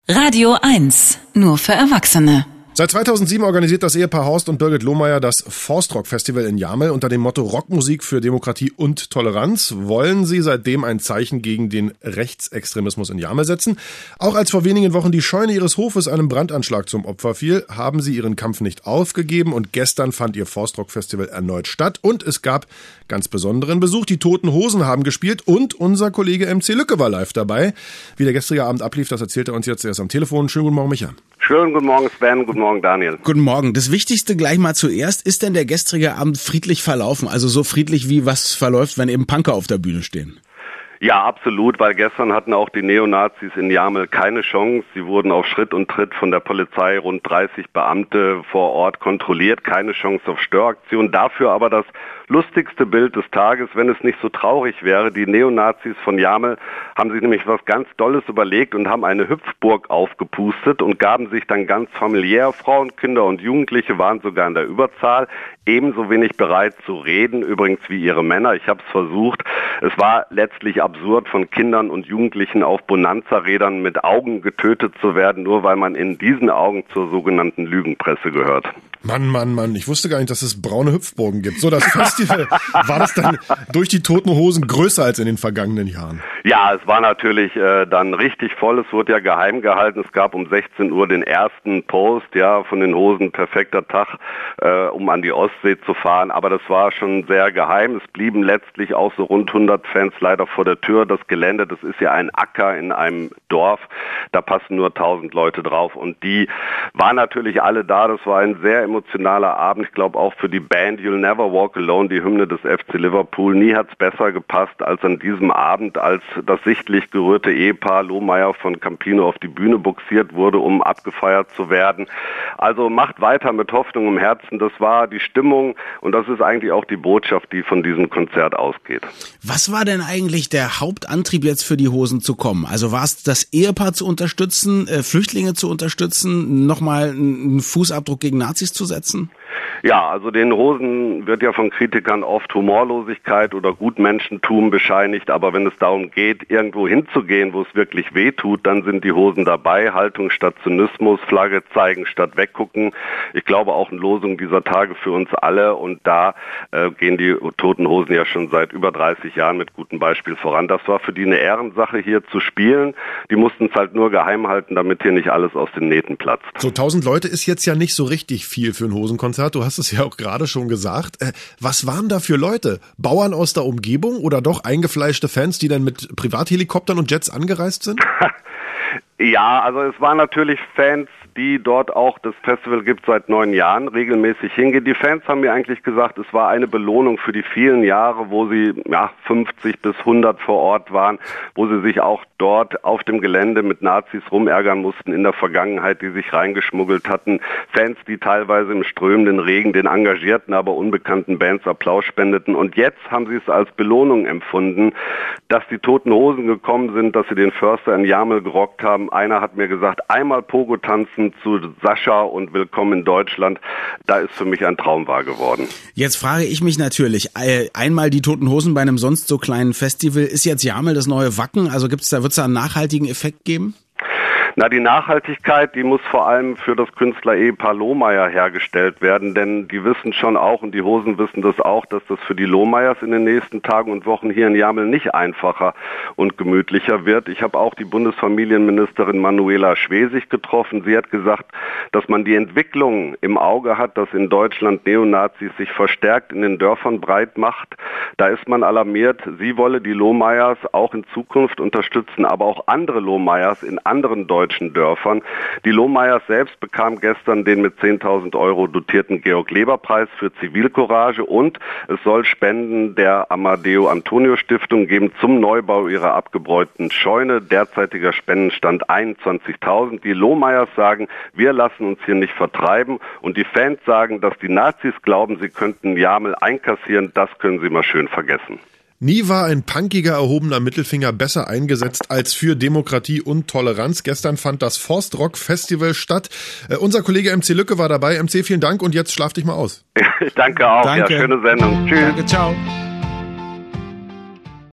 Radio 1, nur für Erwachsene. Seit 2007 organisiert das Ehepaar Horst und Birgit Lohmeier das Forstrock-Festival in Jamel unter dem Motto Rockmusik für Demokratie und Toleranz. Wollen sie seitdem ein Zeichen gegen den Rechtsextremismus in Jamel setzen? Auch als vor wenigen Wochen die Scheune ihres Hofes einem Brandanschlag zum Opfer fiel, haben sie ihren Kampf nicht aufgegeben und gestern fand ihr Forstrock-Festival erneut statt und es gab ganz besonderen Besuch. Die Toten Hosen haben gespielt und unser Kollege MC Lücke war live dabei. Wie der gestrige Abend ablief, das erzählt er uns jetzt erst am Telefon. Schönen guten Morgen, Micha. Schönen guten Morgen, Sven. Guten Morgen, Daniel. Guten Morgen. Das Wichtigste gleich mal zuerst. Ist denn der gestrige Abend friedlich verlaufen? Also so friedlich, wie was verläuft, wenn eben Punker auf der Bühne stehen? Ja, absolut, weil gestern hatten auch die Neonazis in Jamel keine Chance. Sie wurden auf Schritt und Tritt von der Polizei, rund 30 Beamte vor Ort kontrolliert. Keine Chance auf Störaktion. Dafür aber das lustigste Bild des Tages, wenn es nicht so traurig wäre. Die Neonazis von Jamel haben sich nämlich was ganz Dolles überlegt und haben eine Hüpfburg aufgepustet und gaben sich dann ganz familiär. Frauen, Kinder und Jugendliche waren sogar in der Überzahl, ebenso wenig bereit zu reden, übrigens wie ihre Männer. Ich habe es versucht. Es war letztlich absurd, von Kindern und Jugendlichen auf Bonanza-Rädern mit Augen getötet zu werden, nur weil man in diesen Augen zur sogenannten Lügenpresse gehört. Mann, ich wusste gar nicht, dass es braune Hüpfburgen gibt. So, das Festival, war das dann durch die Toten Hosen größer als in den vergangenen Jahren? Ja, es war natürlich dann richtig voll. Es wurde ja geheim gehalten. Es gab um 16 Uhr den ersten Post, ja, von den Hosen, perfekter Tag, um an die Ostsee zu fahren. Aber das war schon sehr geheim. Es blieben letztlich auch so rund 100 Fans leider vor der Tür. Das Gelände, das ist ja ein Acker in einem Dorf. Da passen nur 1000 Leute drauf. Und die waren natürlich alle da. Das war ein sehr emotionaler Abend. Ich glaube auch für die Band You'll Never Walk Alone, die Hymne des FC Liverpool. Nie hat's besser gepasst als an diesem Abend, als das sichtlich gerührte Ehepaar Lohmeier von Campino auf die Bühne buxiert wurde, um abgefeiert zu werden. Also macht weiter mit Hoffnung im Herzen. Das war die Stimmung und das ist eigentlich auch die Botschaft, die von diesem Konzert ausgeht. Was war denn eigentlich der Hauptantrieb jetzt für die Hosen zu kommen? Also war es das Ehepaar zu unterstützen, Flüchtlinge zu unterstützen, nochmal einen Fußabdruck gegen Nazis zu setzen? Ja, also den Hosen wird ja von Kritikern oft Humorlosigkeit oder Gutmenschentum bescheinigt, aber wenn es darum geht, irgendwo hinzugehen, wo es wirklich weh tut, dann sind die Hosen dabei. Haltung statt Zynismus, Flagge zeigen statt weggucken. Ich glaube auch eine Losung dieser Tage für uns alle und da gehen die Toten Hosen ja schon seit über 30 Jahren mit gutem Beispiel voran. Das war für die eine Ehrensache, hier zu spielen. Die mussten es halt nur geheim halten, damit hier nicht alles aus den Nähten platzt. So 1000 Leute ist jetzt ja nicht so richtig viel für ein Hosenkonzert. Du hast es ja auch gerade schon gesagt. Was waren da für Leute? Bauern aus der Umgebung oder doch eingefleischte Fans, die dann mit Privathelikoptern und Jets angereist sind? Ja, also es waren natürlich Fans, die dort auch, das Festival gibt seit 9 Jahren, regelmäßig hingehen. Die Fans haben mir eigentlich gesagt, es war eine Belohnung für die vielen Jahre, wo sie 50 bis 100 vor Ort waren, wo sie sich auch dort auf dem Gelände mit Nazis rumärgern mussten in der Vergangenheit, die sich reingeschmuggelt hatten. Fans, die teilweise im strömenden Regen den engagierten, aber unbekannten Bands Applaus spendeten. Und jetzt haben sie es als Belohnung empfunden, dass die Toten Hosen gekommen sind, dass sie den Förster in Jamel gerockt haben. Einer hat mir gesagt, einmal Pogo tanzen zu Sascha und Willkommen in Deutschland. Da ist für mich ein Traum wahr geworden. Jetzt frage ich mich natürlich, einmal die Toten Hosen bei einem sonst so kleinen Festival. Ist jetzt Jamel das neue Wacken? Also wird es da einen nachhaltigen Effekt geben? Na, die Nachhaltigkeit, die muss vor allem für das Künstler-Ehepaar Lohmeier hergestellt werden, denn die wissen schon auch und die Hosen wissen das auch, dass das für die Lohmeiers in den nächsten Tagen und Wochen hier in Jamel nicht einfacher und gemütlicher wird. Ich habe auch die Bundesfamilienministerin Manuela Schwesig getroffen. Sie hat gesagt, dass man die Entwicklung im Auge hat, dass in Deutschland Neonazis sich verstärkt in den Dörfern breit macht. Da ist man alarmiert. Sie wolle die Lohmeiers auch in Zukunft unterstützen, aber auch andere Lohmeiers in anderen deutschen Dörfern. Die Lohmeiers selbst bekamen gestern den mit 10.000 € dotierten Georg-Leber-Preis für Zivilcourage und es soll Spenden der Amadeo-Antonio-Stiftung geben zum Neubau ihrer abgebräunten Scheune. Derzeitiger Spendenstand 21.000. Die Lohmeiers sagen, wir lassen uns hier nicht vertreiben und die Fans sagen, dass die Nazis glauben, sie könnten Jamel einkassieren. Das können sie mal schön vergessen. Nie war ein punkiger erhobener Mittelfinger besser eingesetzt als für Demokratie und Toleranz. Gestern fand das Forstrock-Festival statt. Unser Kollege MC Lücke war dabei. MC, vielen Dank und jetzt schlaf dich mal aus. Ich danke auch. Danke. Ja, schöne Sendung. Tschüss. Danke, ciao.